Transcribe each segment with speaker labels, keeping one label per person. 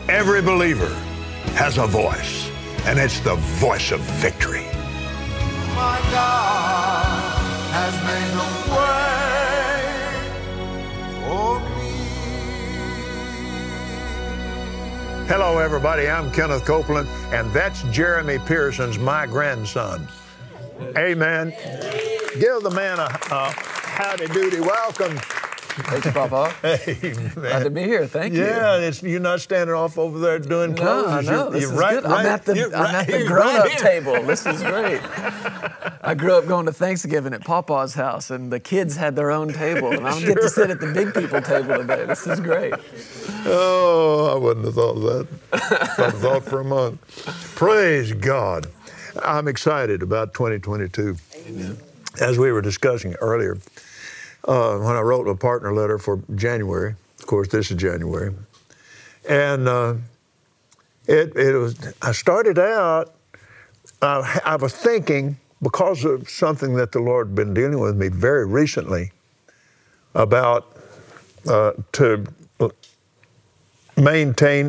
Speaker 1: Every believer has a voice, and it's the voice of victory.
Speaker 2: My God has made a way for me.
Speaker 1: Hello, everybody. I'm Kenneth Copeland, and that's Jeremy Pearson's my grandson. Amen. Give the man a howdy-doody welcome.
Speaker 3: Thank you, Papa.
Speaker 1: Hey, man.
Speaker 3: Glad to be here. Thank you.
Speaker 1: Yeah, you're not standing off over there doing clothes.
Speaker 3: No, this is
Speaker 1: right,
Speaker 3: good. I'm at the grown-up table. This is great. I grew up going to Thanksgiving at Papa's house, and the kids had their own table, and I get to sit at the big people table today. This is great.
Speaker 1: Oh, I wouldn't have thought of that. I'd have thought for a month. Praise God. I'm excited about 2022. Amen. As we were discussing earlier, when I wrote a partner letter for January, of course, this is January, and it was. I started out. I was thinking, because of something that the Lord had been dealing with me very recently about to maintain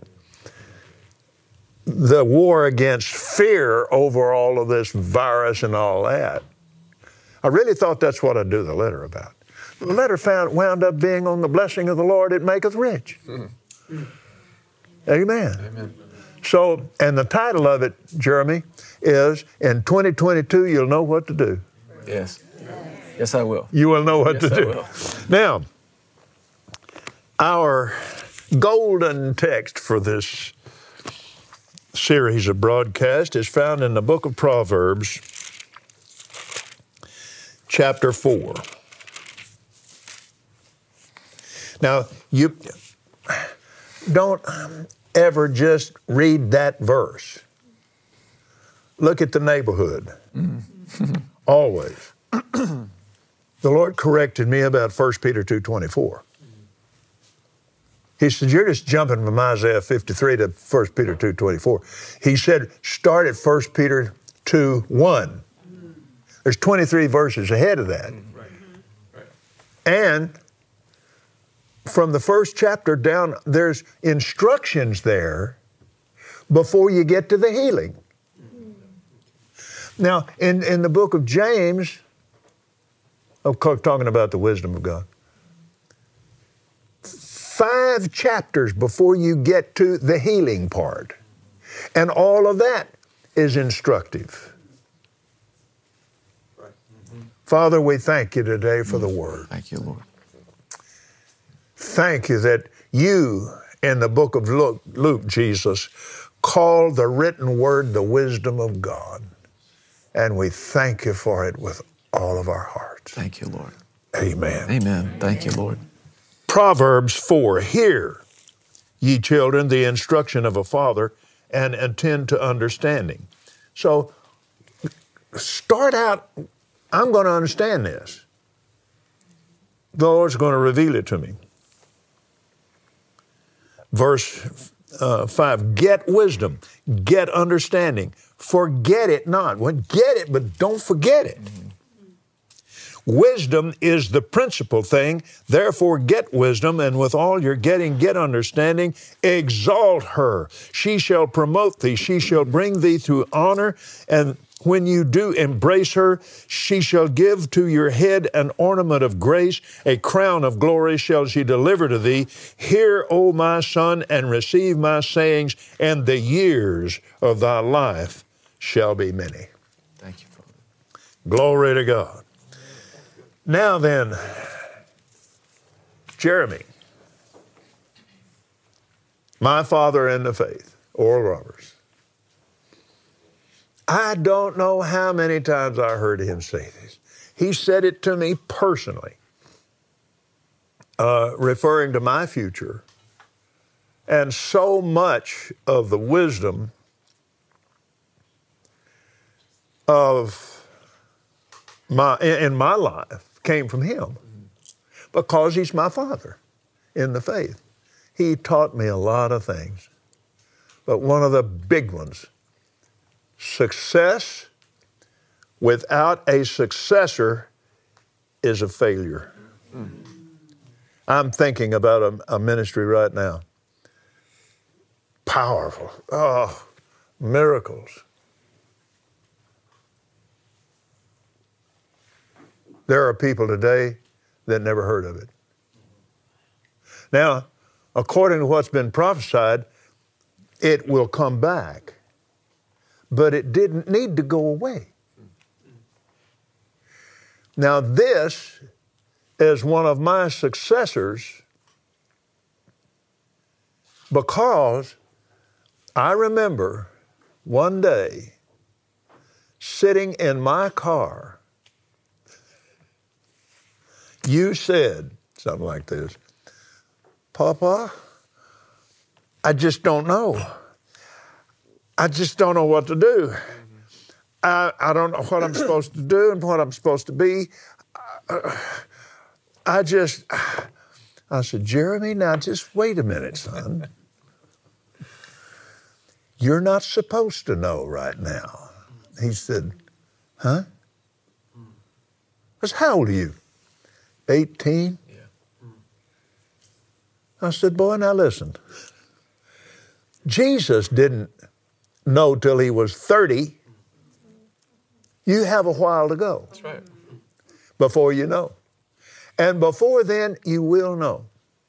Speaker 1: the war against fear over all of this virus and all that. I really thought that's what I'd do the letter about. The letter wound up being on the blessing of the Lord, it maketh rich. Mm-hmm. Amen.
Speaker 3: Amen.
Speaker 1: So, and the title of it, Jeremy, is in 2022, you'll know what to do.
Speaker 3: Yes. Yes, I will.
Speaker 1: You will know what to do.
Speaker 3: I will.
Speaker 1: Now, our golden text for this series of broadcast is found in the book of Proverbs, chapter 4. Now, you don't ever just read that verse. Look at the neighborhood. Always. The Lord corrected me about 1 Peter 2:24. He said, you're just jumping from Isaiah 53 to 1 Peter 2:24. He said, start at 1 Peter 2:1. There's 23 verses ahead of that. And from the first chapter down, there's instructions there before you get to the healing. Now, in the book of James, of course, talking about the wisdom of God, 5 chapters before you get to the healing part. And all of that is instructive. Father, we thank you today for the word.
Speaker 3: Thank you, Lord.
Speaker 1: Thank you that you, in the book of Luke, Jesus, called the written word the wisdom of God. And we thank you for it with all of our hearts.
Speaker 3: Thank you, Lord.
Speaker 1: Amen.
Speaker 3: Amen. Thank you, Lord.
Speaker 1: Proverbs 4, hear, ye children, the instruction of a father, and attend to understanding. So, start out, I'm going to understand this. The Lord's going to reveal it to me. Verse 5, get wisdom, get understanding, forget it not. Well, get it, but don't forget it. Wisdom is the principal thing, therefore get wisdom, and with all you're getting, get understanding. Exalt her. She shall promote thee. She shall bring thee to honor, and when you do embrace her, she shall give to your head an ornament of grace, a crown of glory shall she deliver to thee. Hear, O my son, and receive my sayings, and the years of thy life shall be many.
Speaker 3: Thank you, Father.
Speaker 1: Glory to God. Now then, Jeremy, my father in the faith, Oral Roberts. I don't know how many times I heard him say this. He said it to me personally, referring to my future, and so much of the wisdom of in my life came from him because he's my father in the faith. He taught me a lot of things, but one of the big ones, success without a successor is a failure. I'm thinking about a ministry right now powerful. Oh, miracles. There are people today that never heard of it. Now, according to what's been prophesied, it will come back, but it didn't need to go away. Now, this is one of my successors because I remember one day sitting in my car, you said something like this, Papa, I just don't know. I just don't know what to do. I don't know what I'm supposed to do and what I'm supposed to be. I said, Jeremy, now just wait a minute, son. You're not supposed to know right now. He said, huh? I said, how old are you? 18? Yeah. I said, boy, now listen. Jesus didn't know till he was 30. You have a while to go.
Speaker 3: That's right.
Speaker 1: Before you know. And before then, you will know.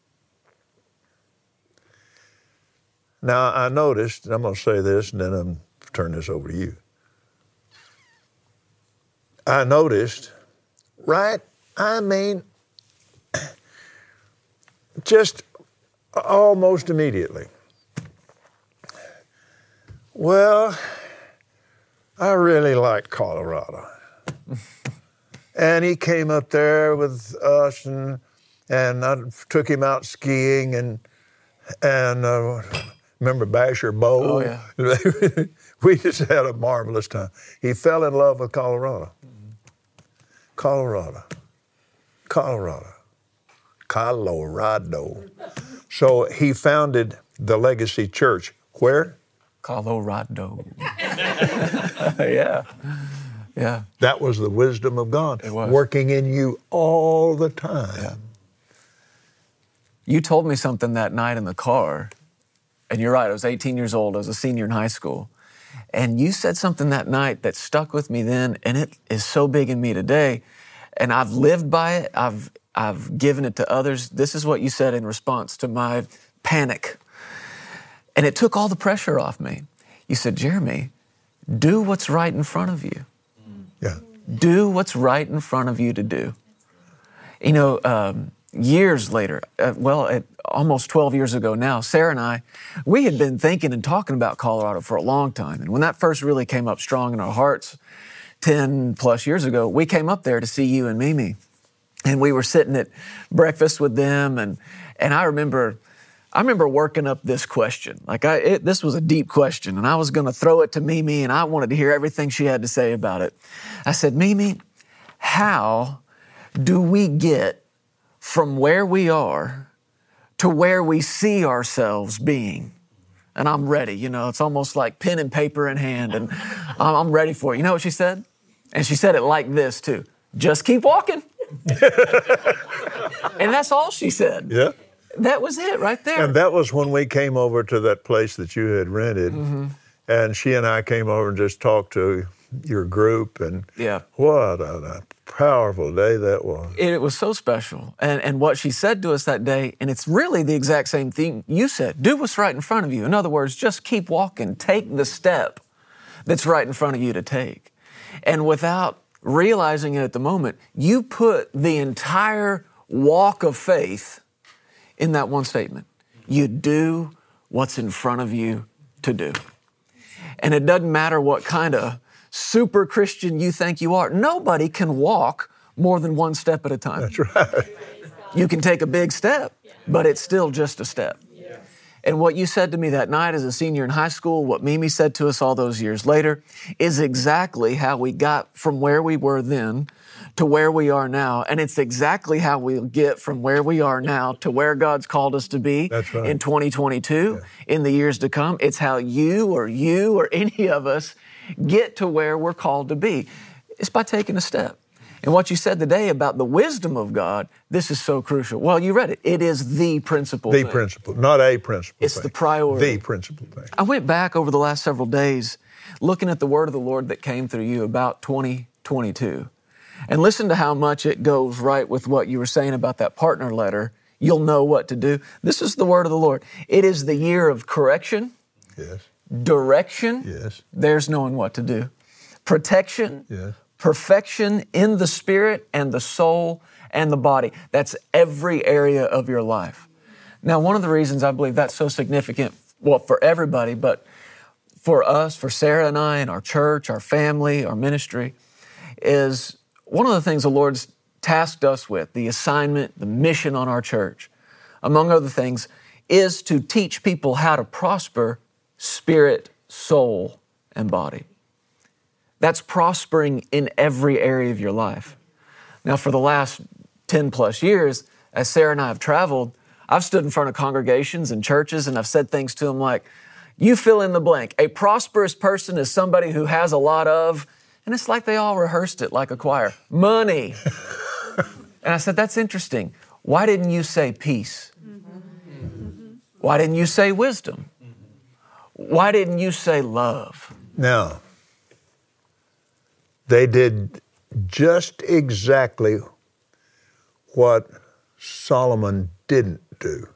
Speaker 1: Now, I noticed, and I'm going to say this, and then I'm going to turn this over to you. I noticed, right? I mean, just almost immediately. Well, I really like Colorado. And he came up there with us, and I took him out skiing, and remember Basher Bowl?
Speaker 3: Oh, yeah.
Speaker 1: We just had a marvelous time. He fell in love with Colorado. Colorado. So he founded the Legacy Church. Where?
Speaker 3: Colorado. Yeah. Yeah.
Speaker 1: That was the wisdom of God.
Speaker 3: It was.
Speaker 1: Working in you all the time.
Speaker 3: Yeah. You told me something that night in the car, and you're right, I was 18 years old, I was a senior in high school. And you said something that night that stuck with me then, and it is so big in me today. And I've lived by it, I've given it to others. This is what you said in response to my panic. And it took all the pressure off me. You said, Jeremy, do what's right in front of you.
Speaker 1: Yeah.
Speaker 3: Do what's right in front of you to do. You know, years later, almost 12 years ago now, Sarah and I, we had been thinking and talking about Colorado for a long time. And when that first really came up strong in our hearts 10 plus years ago, we came up there to see you and Mimi. And we were sitting at breakfast with them. And I remember working up this question. This was a deep question, and I was going to throw it to Mimi, and I wanted to hear everything she had to say about it. I said, Mimi, how do we get from where we are to where we see ourselves being? And I'm ready. You know, it's almost like pen and paper in hand, and I'm ready for it. You know what she said? And she said it like this, too. Just keep walking. And that's all she said.
Speaker 1: Yeah.
Speaker 3: That was it right there.
Speaker 1: And that was when we came over to that place that you had rented. Mm-hmm. And she and I came over and just talked to your group. And
Speaker 3: yeah.
Speaker 1: What a powerful day that was.
Speaker 3: It was so special. And what she said to us that day, and it's really the exact same thing you said, do what's right in front of you. In other words, just keep walking. Take the step that's right in front of you to take. And without realizing it at the moment, you put the entire walk of faith in that one statement. You do what's in front of you to do. And it doesn't matter what kind of super Christian you think you are. Nobody can walk more than one step at a time.
Speaker 1: That's right.
Speaker 3: You can take a big step, but it's still just a step. And what you said to me that night as a senior in high school, what Mimi said to us all those years later, is exactly how we got from where we were then to where we are now. And it's exactly how we'll get from where we are now to where God's called us to be in 2022, in the years to come. It's how you or any of us get to where we're called to be. It's by taking a step. And what you said today about the wisdom of God, this is so crucial. Well, you read it. It is the principal
Speaker 1: The
Speaker 3: thing.
Speaker 1: principle, not a principle
Speaker 3: It's
Speaker 1: thing.
Speaker 3: the priority.
Speaker 1: The principal thing.
Speaker 3: I went back over the last several days looking at the word of the Lord that came through you about 2022. And listen to how much it goes right with what you were saying about that partner letter. You'll know what to do. This is the word of the Lord. It is the year of correction,
Speaker 1: Yes.
Speaker 3: direction.
Speaker 1: Yes.
Speaker 3: There's knowing what to do. Protection.
Speaker 1: Yes.
Speaker 3: Perfection in the spirit and the soul and the body. That's every area of your life. Now, one of the reasons I believe that's so significant, well, for everybody, but for us, for Sarah and I and our church, our family, our ministry, is one of the things the Lord's tasked us with, the assignment, the mission on our church, among other things, is to teach people how to prosper spirit, soul, and body. That's prospering in every area of your life. Now, for the last 10 plus years, as Sarah and I have traveled, I've stood in front of congregations and churches and I've said things to them like, you fill in the blank. A prosperous person is somebody who has a lot of, and it's like they all rehearsed it like a choir, money. And I said, that's interesting. Why didn't you say peace? Why didn't you say wisdom? Why didn't you say love?
Speaker 1: Now, they did just exactly what Solomon didn't do.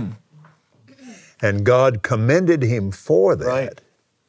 Speaker 1: And God commended him for that.
Speaker 3: Right.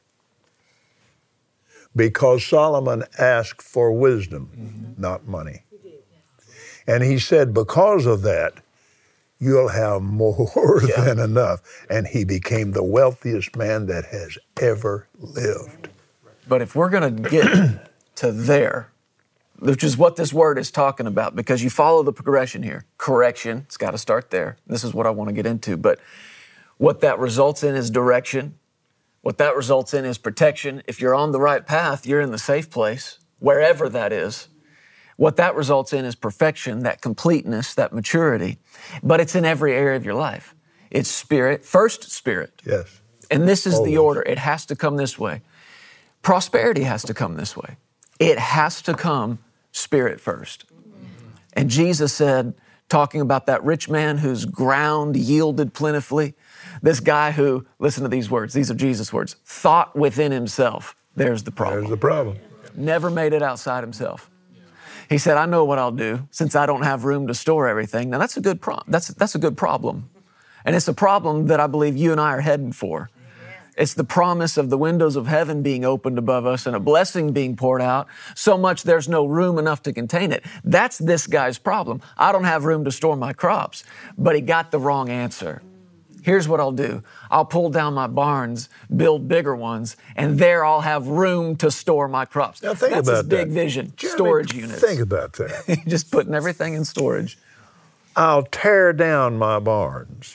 Speaker 1: Because Solomon asked for wisdom, not money. And he said, because of that, you'll have more than enough. And he became the wealthiest man that has ever lived.
Speaker 3: But if we're going to get to there, which is what this word is talking about, because you follow the progression here. Correction, it's got to start there. This is what I want to get into. But what that results in is direction. What that results in is protection. If you're on the right path, you're in the safe place, wherever that is. What that results in is perfection, that completeness, that maturity. But it's in every area of your life. It's spirit, first spirit.
Speaker 1: Yes.
Speaker 3: And this is
Speaker 1: Always.
Speaker 3: the order. It has to come this way. Prosperity has to come this way. It has to come spirit first. And Jesus said, talking about that rich man whose ground yielded plentifully, this guy who, listen to these words, these are Jesus' words, thought within himself, there's the problem.
Speaker 1: There's the problem.
Speaker 3: Never made it outside himself. He said, I know what I'll do since I don't have room to store everything. Now that's a good that's a good problem. And it's a problem that I believe you and I are heading for. It's the promise of the windows of heaven being opened above us and a blessing being poured out so much there's no room enough to contain it. That's this guy's problem. I don't have room to store my crops, but he got the wrong answer. Here's what I'll do. I'll pull down my barns, build bigger ones, and there I'll have room to store my crops.
Speaker 1: Now think
Speaker 3: That's
Speaker 1: about
Speaker 3: his big
Speaker 1: that.
Speaker 3: vision,
Speaker 1: Jeremy,
Speaker 3: storage units.
Speaker 1: Think about that.
Speaker 3: Just putting everything in storage.
Speaker 1: I'll tear down my barns.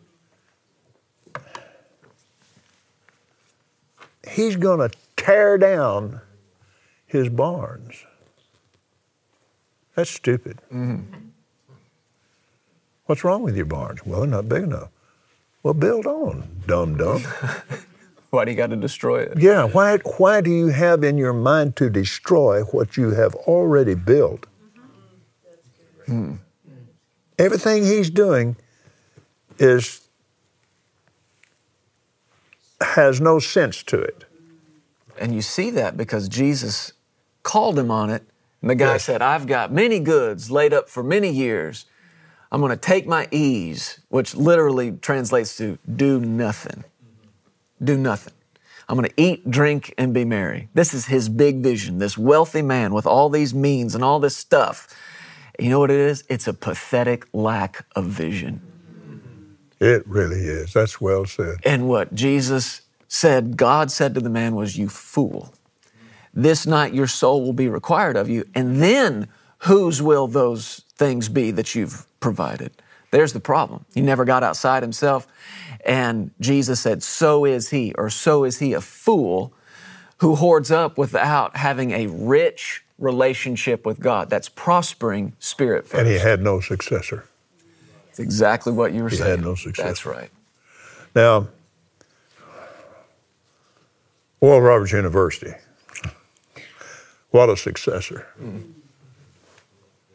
Speaker 1: He's going to tear down his barns. That's stupid. What's wrong with your barns? Well, they're not big enough. Well, build on, dum-dum.
Speaker 3: Why do you got to destroy it?
Speaker 1: Yeah, why do you have in your mind to destroy what you have already built? Everything he's doing has no sense to it.
Speaker 3: And you see that because Jesus called him on it. And the guy
Speaker 1: Yes.
Speaker 3: said, I've got many goods laid up for many years. I'm going to take my ease, which literally translates to do nothing. Do nothing. I'm going to eat, drink, and be merry. This is his big vision, this wealthy man with all these means and all this stuff. You know what it is? It's a pathetic lack of vision.
Speaker 1: It really is. That's well said.
Speaker 3: And what Jesus said, God said to the man was, you fool. This night your soul will be required of you. And then whose will those things be that you've provided? There's the problem. He never got outside himself. And Jesus said, so is he a fool who hoards up without having a rich relationship with God. That's prospering spirit first.
Speaker 1: And he had no successor.
Speaker 3: It's exactly what you were saying.
Speaker 1: He had no successor.
Speaker 3: That's right.
Speaker 1: Now, Oral Roberts University, what a successor.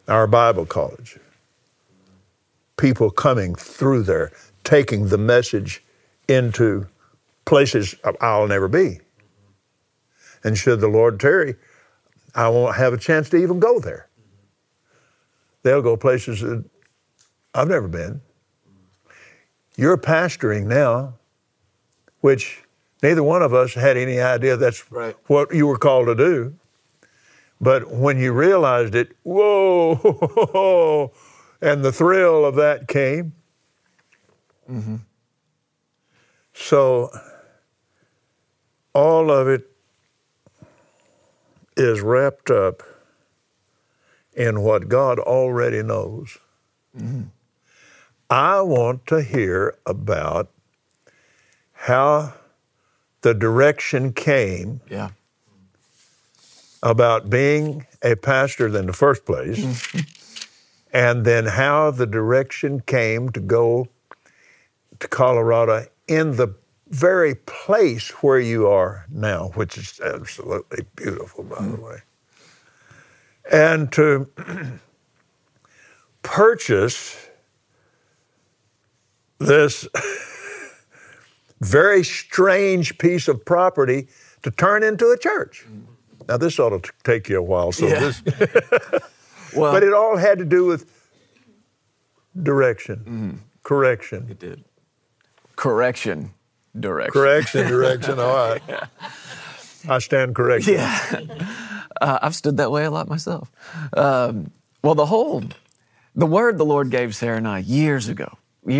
Speaker 1: our Bible college. People coming through there, taking the message into places I'll never be. And should the Lord tarry, I won't have a chance to even go there. They'll go places that I've never been. You're pastoring now, which neither one of us had any idea that's
Speaker 3: right.
Speaker 1: what you were called to do. But when you realized it, whoa, and the thrill of that came.
Speaker 3: Mm-hmm.
Speaker 1: So all of it is wrapped up in what God already knows.
Speaker 3: Mm-hmm.
Speaker 1: I want to hear about how the direction came
Speaker 3: Yeah.
Speaker 1: about being a pastor in the first place, and then how the direction came to go to Colorado in the very place where you are now, which is absolutely beautiful, by the way. And to purchase this very strange piece of property to turn into a church. Now, this ought to take you a while. So
Speaker 3: Yeah.
Speaker 1: this,
Speaker 3: Well,
Speaker 1: but it all had to do with direction, correction.
Speaker 3: it did. Correction, direction.
Speaker 1: Correction, all right. I stand corrected.
Speaker 3: Yeah. I've stood that way a lot myself. Well, the word the Lord gave Sarah and I years ago,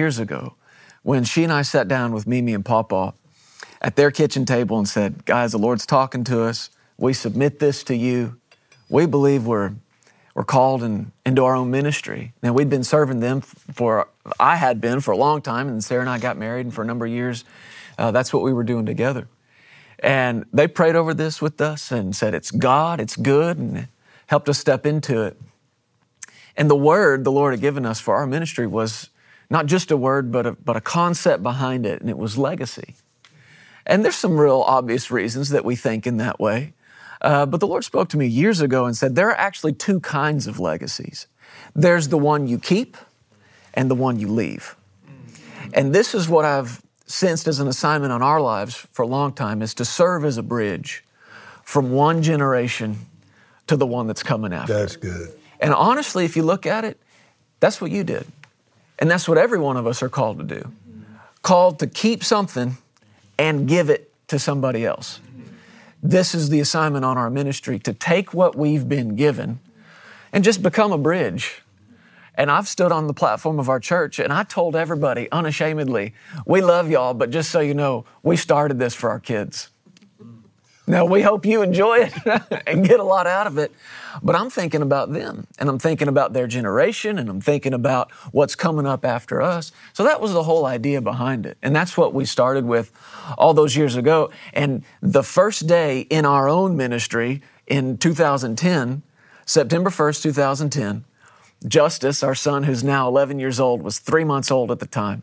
Speaker 3: when she and I sat down with Mimi and Pawpaw at their kitchen table and said, guys, the Lord's talking to us. We submit this to you. We believe we're called into our own ministry. Now, we'd been serving them I had been for a long time, and Sarah and I got married, and for a number of years, that's what we were doing together. And they prayed over this with us and said, it's God, it's good, and helped us step into it. And the word the Lord had given us for our ministry was not just a word, but a concept behind it, and it was legacy. And there's some real obvious reasons that we think in that way. But the Lord spoke to me years ago and said, there are actually two kinds of legacies. There's the one you keep and the one you leave. And this is what I've sensed as an assignment on our lives for a long time, is to serve as a bridge from one generation to the one that's coming after.
Speaker 1: That's good.
Speaker 3: And honestly, if you look at it, that's what you did. And that's what every one of us are called to do. Called to keep something and give it to somebody else. This is the assignment on our ministry, to take what we've been given and just become a bridge. And I've stood on the platform of our church and I told everybody unashamedly, we love y'all, but just so you know, we started this for our kids. Now, we hope you enjoy it and get a lot out of it, but I'm thinking about them, and I'm thinking about their generation, and I'm thinking about what's coming up after us. So that was the whole idea behind it, and that's what we started with all those years ago. And the first day in our own ministry in 2010, September 1st, 2010, Justice, our son, who's now 11 years old, was 3 months old at the time.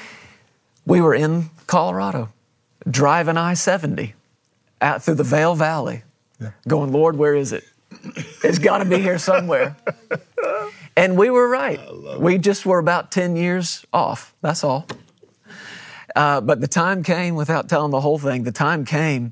Speaker 3: We were in Colorado, driving I-70. Out through the Vail Valley, going, Lord, where is it? It's got to be here somewhere. And we were right. We just were about 10 years off. That's all. But the time came, without telling the whole thing, the time came.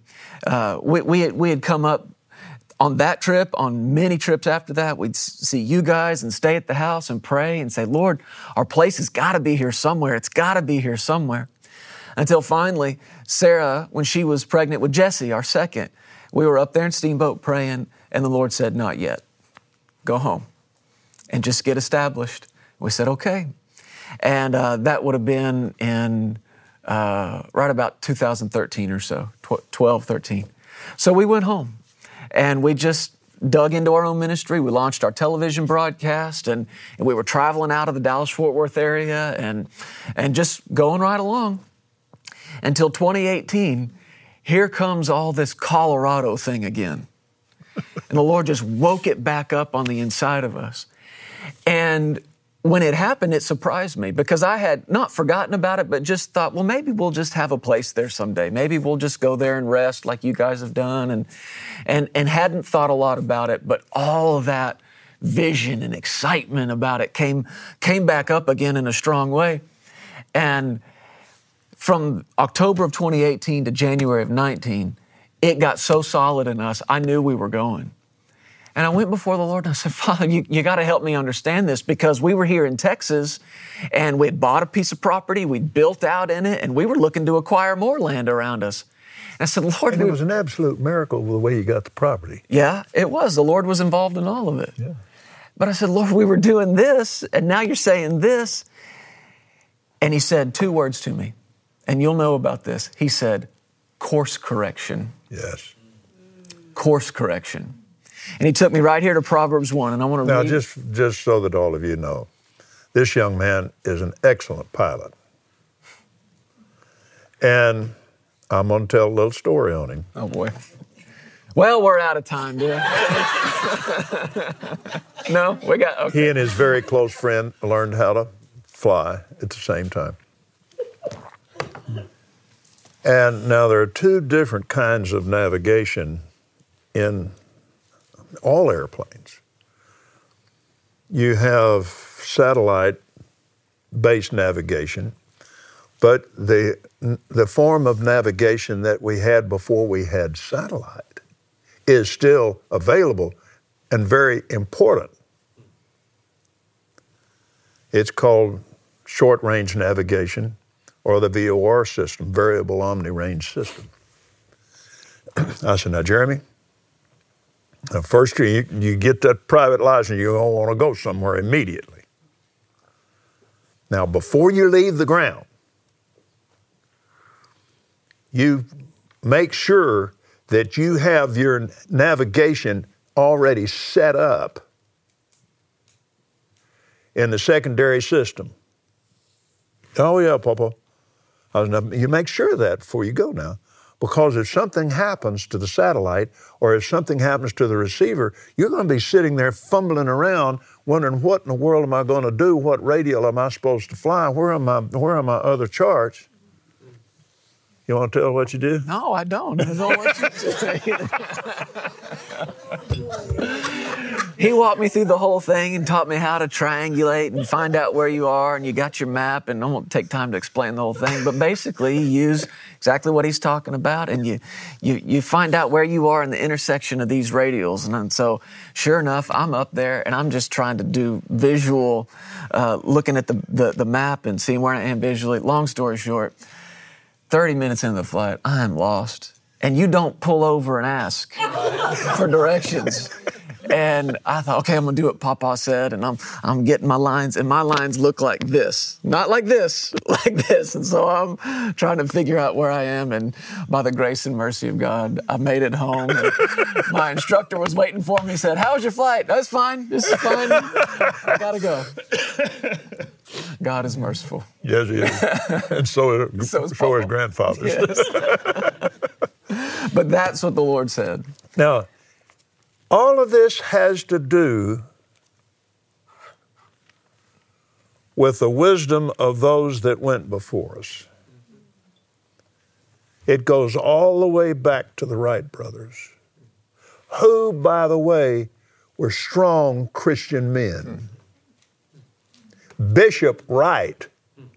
Speaker 3: We had come up on that trip, on many trips after that. We'd see you guys and stay at the house and pray and say, Lord, our place has got to be here somewhere. It's got to be here somewhere. Until finally, Sarah, when she was pregnant with Jesse, our second, we were up there in Steamboat praying, and the Lord said, not yet. Go home and just get established. We said, okay. And that would have been in right about 2013 or so, 12, 13. So we went home, and we just dug into our own ministry. We launched our television broadcast, and we were traveling out of the Dallas-Fort Worth area and just going right along. Until 2018, here comes all this Colorado thing again. And the Lord just woke it back up on the inside of us. And when it happened, it surprised me, because I had not forgotten about it, but just thought, well, maybe we'll just have a place there someday. Maybe we'll just go there and rest like you guys have done, and hadn't thought a lot about it. But all of that vision and excitement about it came back up again in a strong way. And from October of 2018 to January of 19, it got so solid in us, I knew we were going. And I went before the Lord and I said, Father, you got to help me understand this, because we were here in Texas and we'd bought a piece of property, we'd built out in it, and we were looking to acquire more land around us. And I said, Lord,
Speaker 1: and it was an absolute miracle the way you got the property.
Speaker 3: Yeah, it was. The Lord was involved in all of it.
Speaker 1: Yeah.
Speaker 3: But I said, Lord, we were doing this, and now you're saying this. And he said 2 words to me, and you'll know about this. He said, course correction.
Speaker 1: Yes.
Speaker 3: Course correction. And he took me right here to Proverbs 1, and I want to read.
Speaker 1: Now, just so that all of you know, this young man is an excellent pilot. And I'm going to tell a little story on him.
Speaker 3: Oh, boy. Well, we're out of time, dear. No, we got, okay.
Speaker 1: He and his very close friend learned how to fly at the same time. And now there are 2 different kinds of navigation in all airplanes. You have satellite-based navigation, but the form of navigation that we had before we had satellite is still available and very important. It's called short-range navigation, or the VOR system, Variable Omni-Range System. I said, now, Jeremy, first you get that private license, you're going to want to go somewhere immediately. Now, before you leave the ground, you make sure that you have your navigation already set up in the secondary system. Oh, yeah, Papa. You make sure of that before you go now. Because if something happens to the satellite or if something happens to the receiver, you're going to be sitting there fumbling around wondering, what in the world am I going to do? What radial am I supposed to fly? Where are my other charts? You want to tell what you do?
Speaker 3: No, I don't. I don't want you to. He walked me through the whole thing and taught me how to triangulate and find out where you are, and you got your map, and I won't take time to explain the whole thing, but basically you use exactly what he's talking about, and you find out where you are in the intersection of these radials. And so sure enough, I'm up there, and I'm just trying to do visual, looking at the map and seeing where I am visually. Long story short, 30 minutes into the flight, I am lost. And you don't pull over and ask for directions. And I thought, okay, I'm going to do what Papa said, and I'm getting my lines, and my lines look like this. Not like this, like this. And so I'm trying to figure out where I am, and by the grace and mercy of God, I made it home. And my instructor was waiting for me. He said, how was your flight? That's fine. This is fine. I got to go. God is merciful.
Speaker 1: Yes, he is. And so is grandfathers.
Speaker 3: Yes. But that's what the Lord said.
Speaker 1: Now, all of this has to do with the wisdom of those that went before us. It goes all the way back to the Wright brothers, who, by the way, were strong Christian men. Bishop Wright,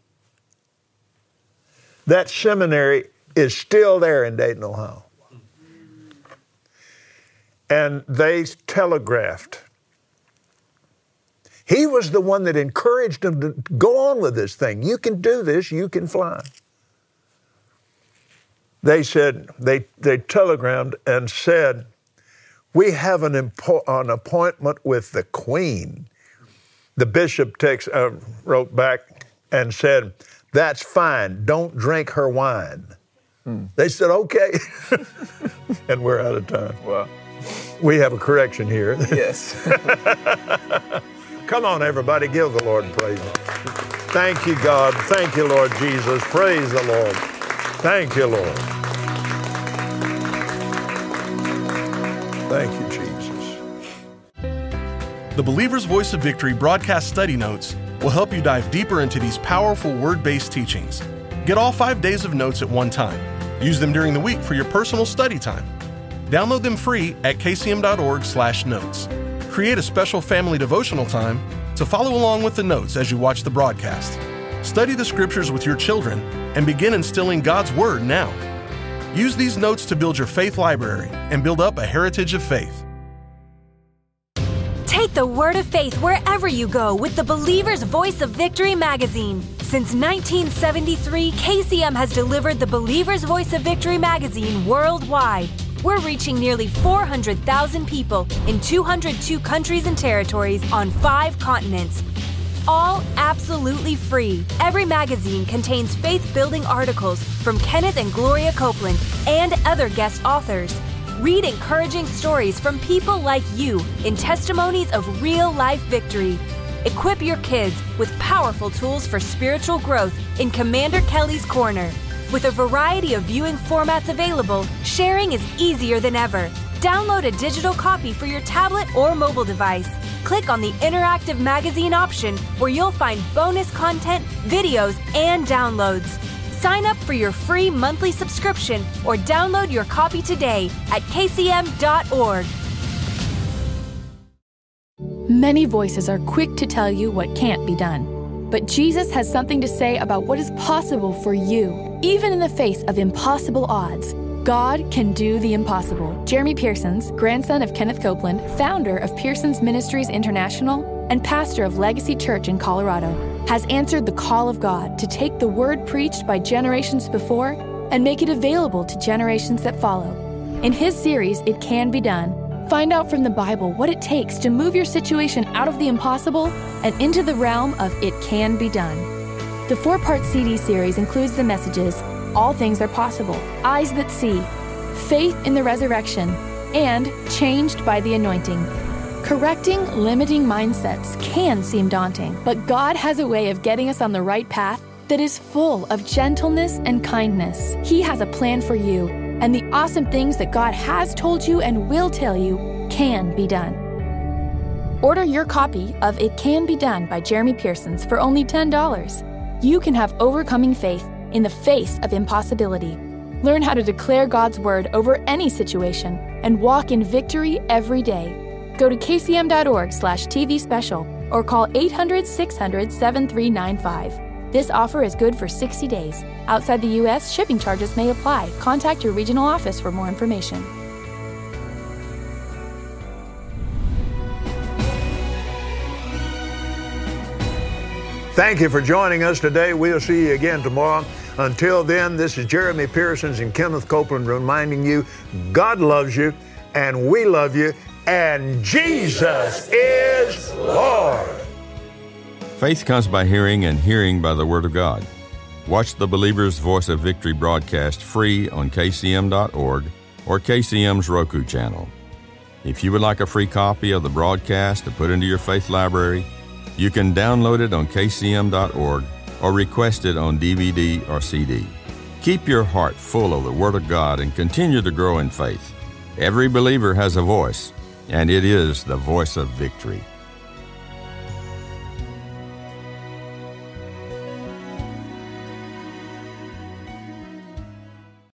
Speaker 1: that seminary is still there in Dayton, Ohio. And they telegraphed. He was the one that encouraged them to go on with this thing. You can do this, you can fly. They said, they telegrammed and said, we have an appointment with the Queen. The bishop wrote back and said, that's fine, don't drink her wine. They said, okay. And we're out of time.
Speaker 3: Wow.
Speaker 1: We have a correction here.
Speaker 3: Yes.
Speaker 1: Come on, everybody, give the Lord praise. Thank you, God. Thank you, Lord Jesus. Praise the Lord. Thank you, Lord. Thank you, Jesus.
Speaker 4: The Believer's Voice of Victory broadcast study notes will help you dive deeper into these powerful word-based teachings. Get all 5 days of notes at one time. Use them during the week for your personal study time. Download them free at kcm.org/notes. create a special family devotional time to follow along with the notes as you watch the broadcast. Study the scriptures with your children and begin instilling God's Word now. Use these notes to build your faith library and build up a heritage of faith.
Speaker 5: Take the word of faith wherever you go with the Believer's Voice of Victory magazine. Since 1973, KCM has delivered the Believer's Voice of Victory magazine worldwide. We're reaching nearly 400,000 people in 202 countries and territories on 5 continents. All absolutely free. Every magazine contains faith-building articles from Kenneth and Gloria Copeland and other guest authors. Read encouraging stories from people like you in testimonies of real-life victory. Equip your kids with powerful tools for spiritual growth in Commander Kelly's Corner. With a variety of viewing formats available, sharing is easier than ever. Download a digital copy for your tablet or mobile device. Click on the interactive magazine option where you'll find bonus content, videos, and downloads. Sign up for your free monthly subscription or download your copy today at kcm.org.
Speaker 6: Many voices are quick to tell you what can't be done. But Jesus has something to say about what is possible for you. Even in the face of impossible odds, God can do the impossible. Jeremy Pearsons, grandson of Kenneth Copeland, founder of Pearsons Ministries International, and pastor of Legacy Church in Colorado, has answered the call of God to take the word preached by generations before and make it available to generations that follow. In his series, It Can Be Done, find out from the Bible what it takes to move your situation out of the impossible and into the realm of It Can Be Done. The 4-part CD series includes the messages, All Things Are Possible, Eyes That See, Faith in the Resurrection, and Changed by the Anointing. Correcting limiting mindsets can seem daunting, but God has a way of getting us on the right path that is full of gentleness and kindness. He has a plan for you, and the awesome things that God has told you and will tell you can be done. Order your copy of It Can Be Done by Jeremy Pearsons for only $10. You can have overcoming faith in the face of impossibility. Learn how to declare God's word over any situation and walk in victory every day. Go to kcm.org/TV special or call 800-600-7395. This offer is good for 60 days. Outside the U.S., shipping charges may apply. Contact your regional office for more information.
Speaker 1: Thank you for joining us today. We'll see you again tomorrow. Until then, this is Jeremy Pearsons and Kenneth Copeland reminding you God loves you and we love you and Jesus is Lord.
Speaker 7: Faith comes by hearing and hearing by the Word of God. Watch the Believer's Voice of Victory broadcast free on kcm.org or KCM's Roku channel. If you would like a free copy of the broadcast to put into your faith library, you can download it on kcm.org or request it on DVD or CD. Keep your heart full of the Word of God and continue to grow in faith. Every believer has a voice, and it is the voice of victory.